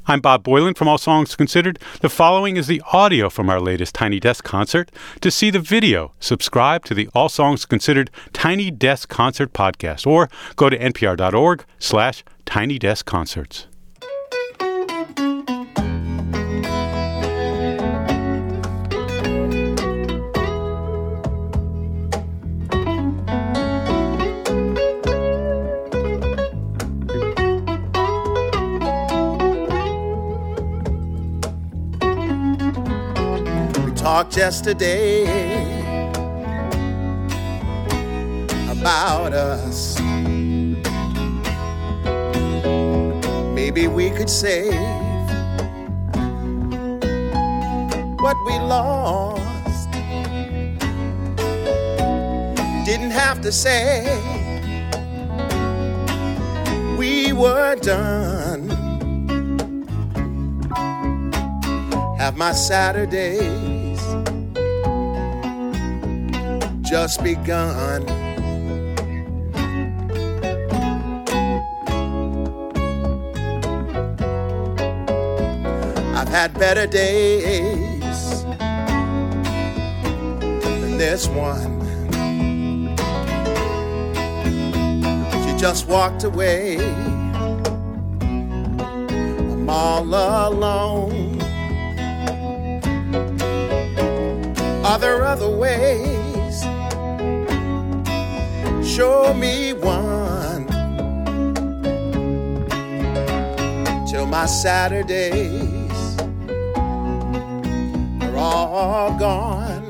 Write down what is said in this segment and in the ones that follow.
I'm Bob Boylan from All Songs Considered. The following is the audio from our latest Tiny Desk concert. To see the video, subscribe to the All Songs Considered Tiny Desk Concert podcast or go to npr.org/tinydeskconcerts. Talked yesterday about us. Maybe we could save what we lost. Didn't have to say we were done. Have my Saturdays just begun. I've had better days than this one. She just walked away. I'm all alone. Are there other ways? Show me one. Till my Saturdays are all gone.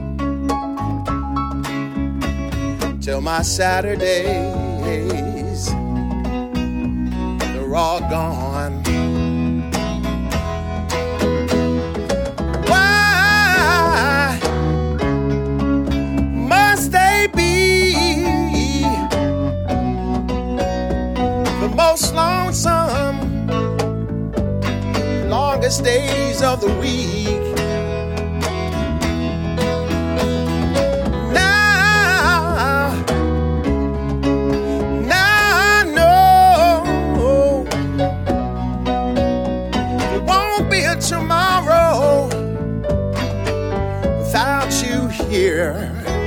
Till my Saturdays are all gone. Why must they be most lonesome, longest days of the week? Now I know there won't be a tomorrow without you here.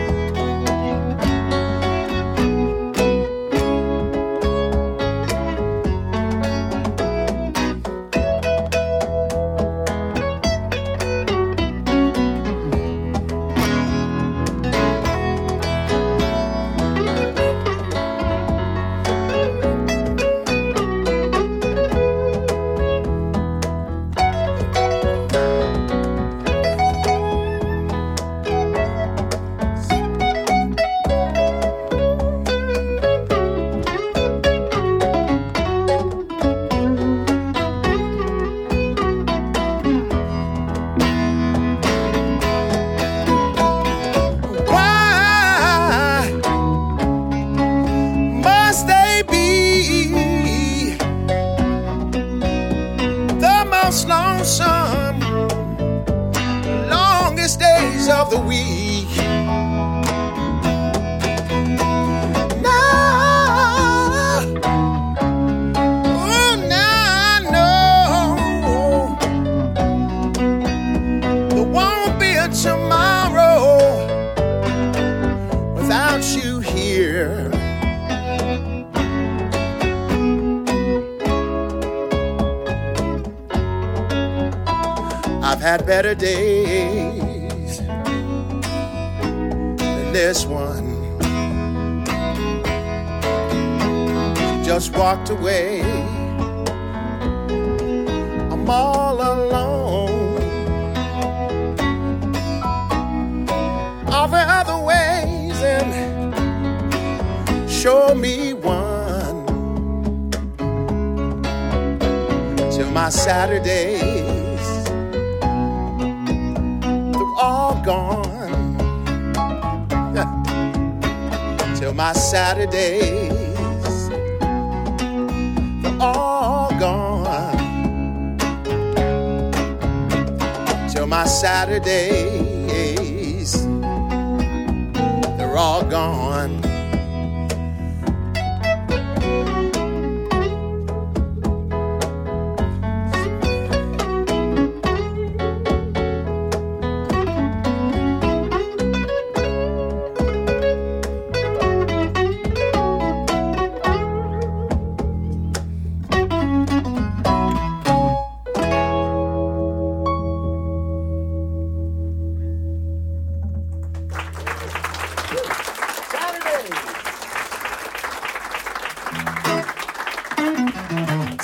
Lonesome, longest days of the week. Now I know there won't be a tomorrow without you here. I've had better days than this one. She just walked away. I'm all alone. Are there other ways? And show me one. Till my Saturdays all gone. Till my Saturdays are all gone. Till my Saturdays they're all gone.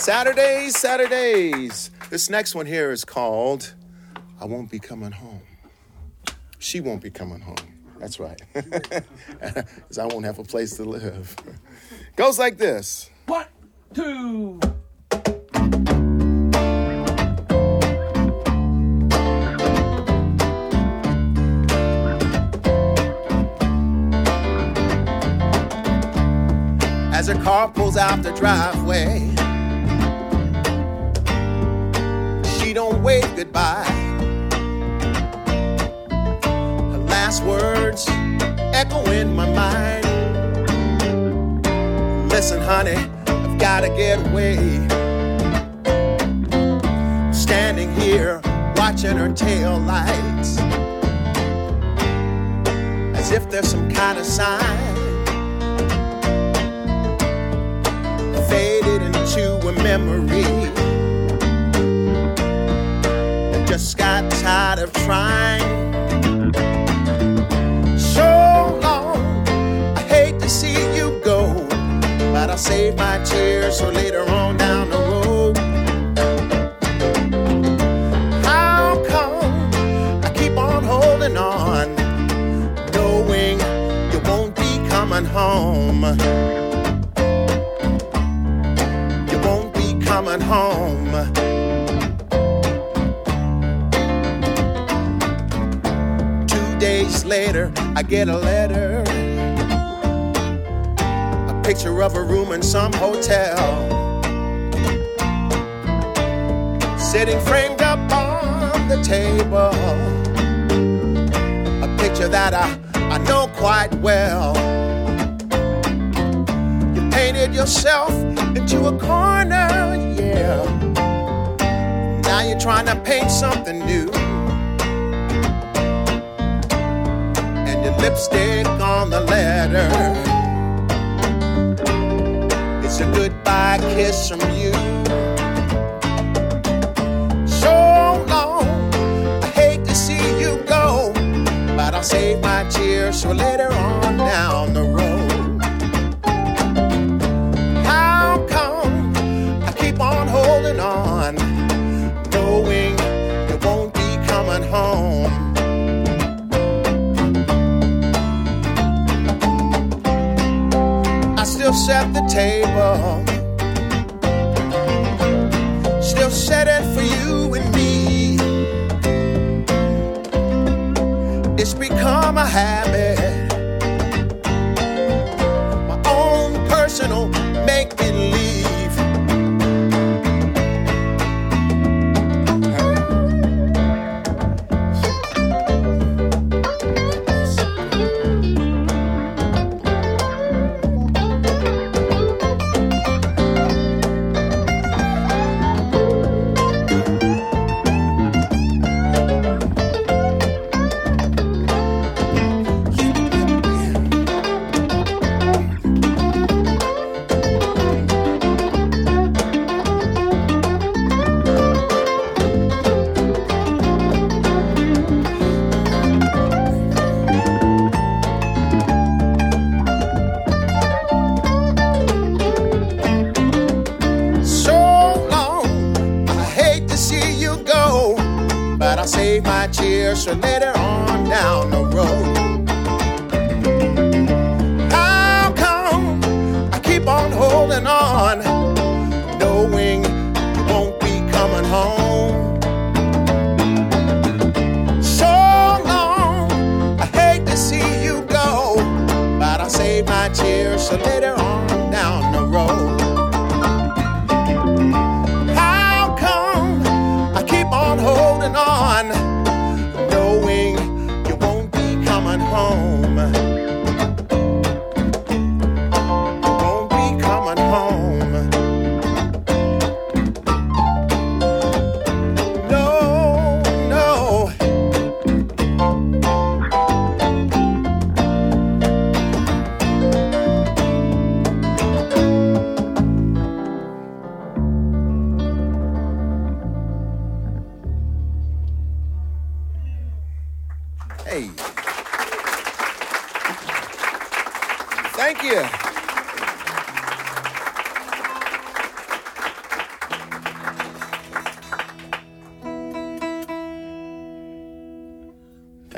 Saturdays, Saturdays. This next one here is called I Won't Be Coming Home. She won't be coming home. That's right. Because I won't have a place to live. Goes like this. 1, 2. As her car pulls out the driveway, she don't wave goodbye. Her last words echo in my mind. Listen, honey, I've gotta get away. Standing here watching her tail lights, as if there's some kind of sign. Faded into a memory. I just got tired of trying. So long, I hate to see you go, but I'll save my tears for later on down the road. How come I keep on holding on, knowing you won't be coming home? Coming home. 2 days later, I get a letter, a picture of a room in some hotel, sitting framed up on the table, a picture that I know quite well. You painted yourself into a corner, yeah. Now you're trying to paint something new, and your lipstick on the letter, it's a goodbye kiss from you. So long, I hate to see you go, but I'll save my tears for later on down the road. Holding on, knowing you won't be coming home. I still set the table, still set it for you and me. It's become a habit, my own personal make-believe. Save my tears for later on down the road. How come I keep on holding on, knowing you won't be coming home? So long, I hate to see you go, but I'll save my tears for later on down the road. How come I keep on holding on, knowing you won't be coming home? You won't be coming home. No, no. Hey. Thank you.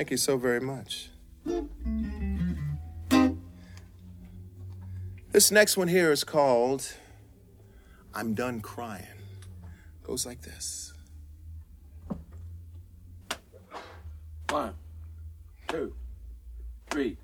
Thank you so very much. This next one here is called I'm Done Crying. Goes like this. 1, 2, 3.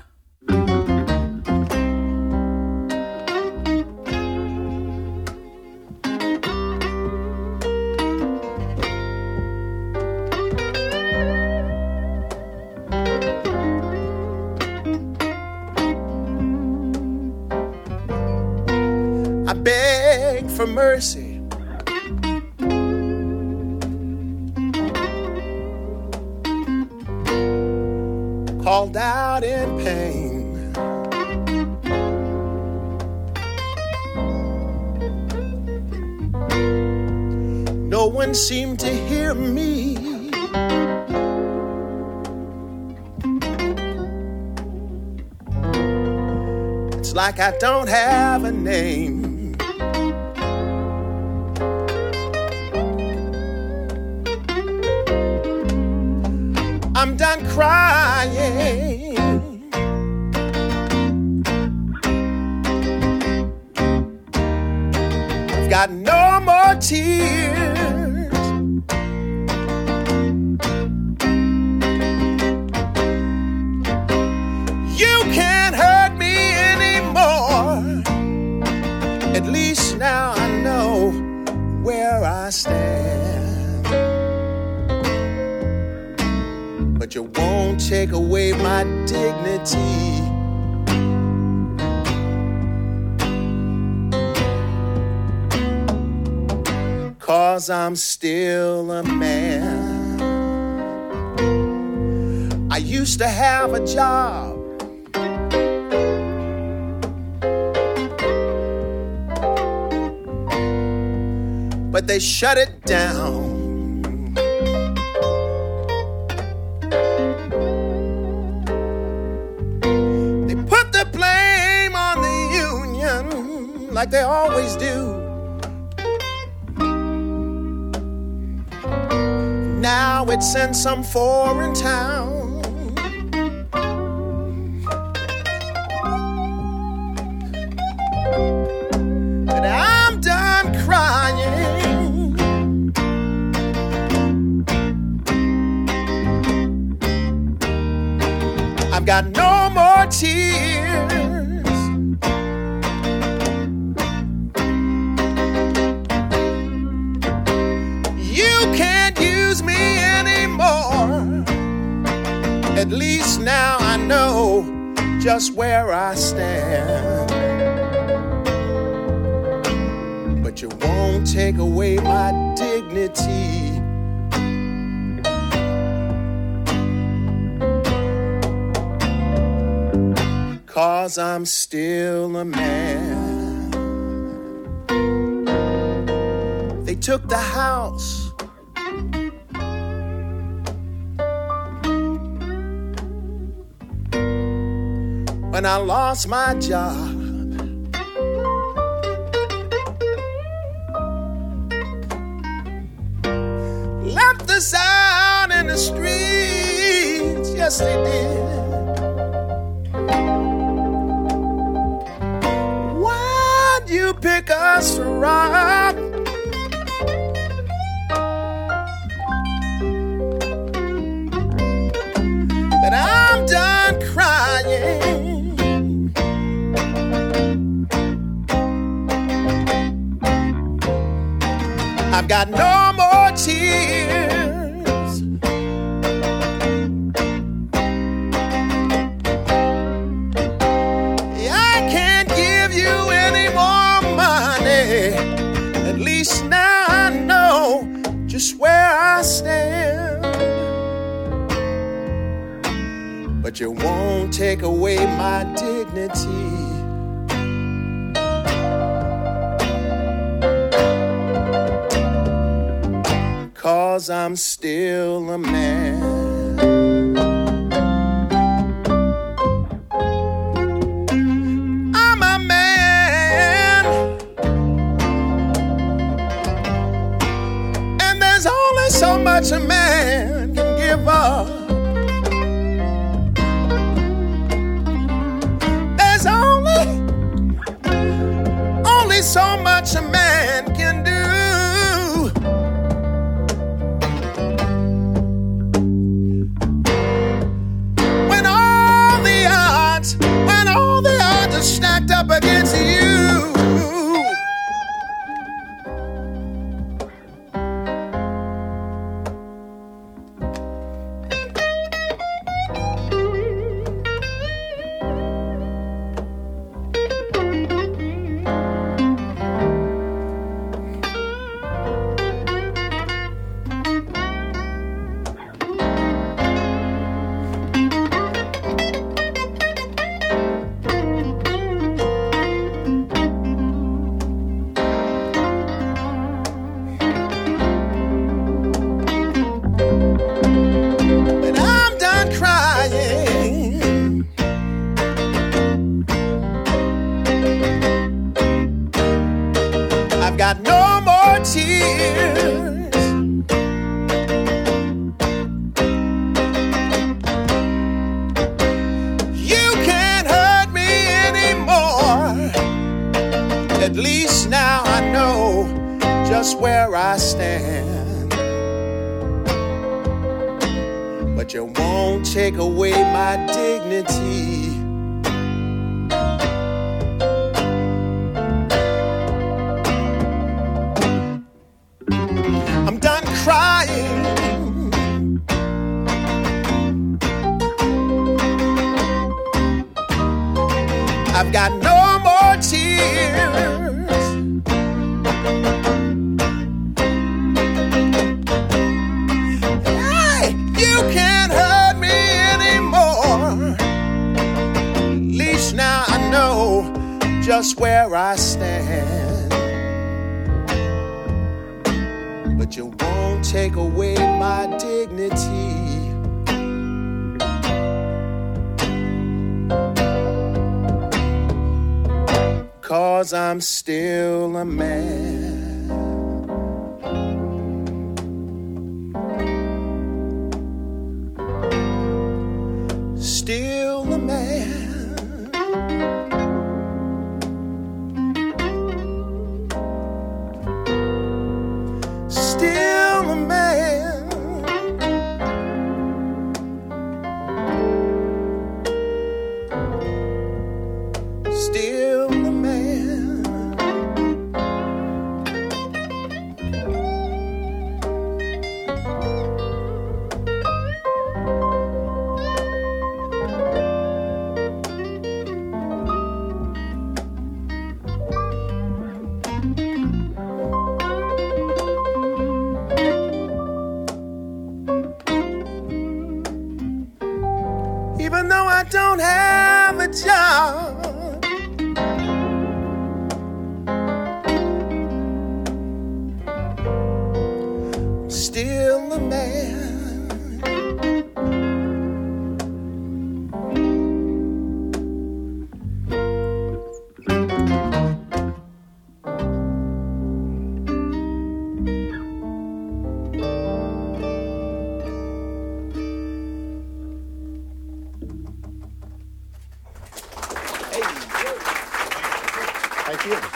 I beg for mercy. Called out in pain. No one seemed to hear me. It's like I don't have a name. I'm done crying. I've got no more tears. You can't hurt me anymore. At least now I know where I stand. But you won't take away my dignity. 'Cause I'm still a man. I used to have a job. But they shut it down. Like they always do. Now it's in some foreign town. But I'm done crying. I've got no more tears. At least now I know just where I stand. But you won't take away my dignity. 'Cause I'm still a man. They took the house. When I lost my job, left us out in the streets, yes they did. Why'd you pick us to rob? But I'm done crying. I've got no more tears. I can't give you any more money. At least now I know just where I stand. But you won't take away my dignity. 'Cause I'm still a man. I'm a man. And there's only so much a man can give up. so much a man can do. When all the odds are stacked up against you. I've got no more tears. You can't hurt me anymore. At least now I know just where I stand. But you won't take away my dignity. I'm done crying. I've got no more tears. Hey, you can't hurt me anymore. At least now I know just where I stand. But you won't take away my dignity. 'Cause I'm still a man. Still a man. Still a man. Still a man. Even though I don't have a job, still a man. Thank you.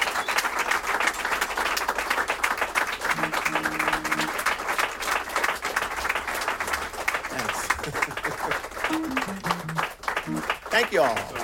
Thanks. Thank you all.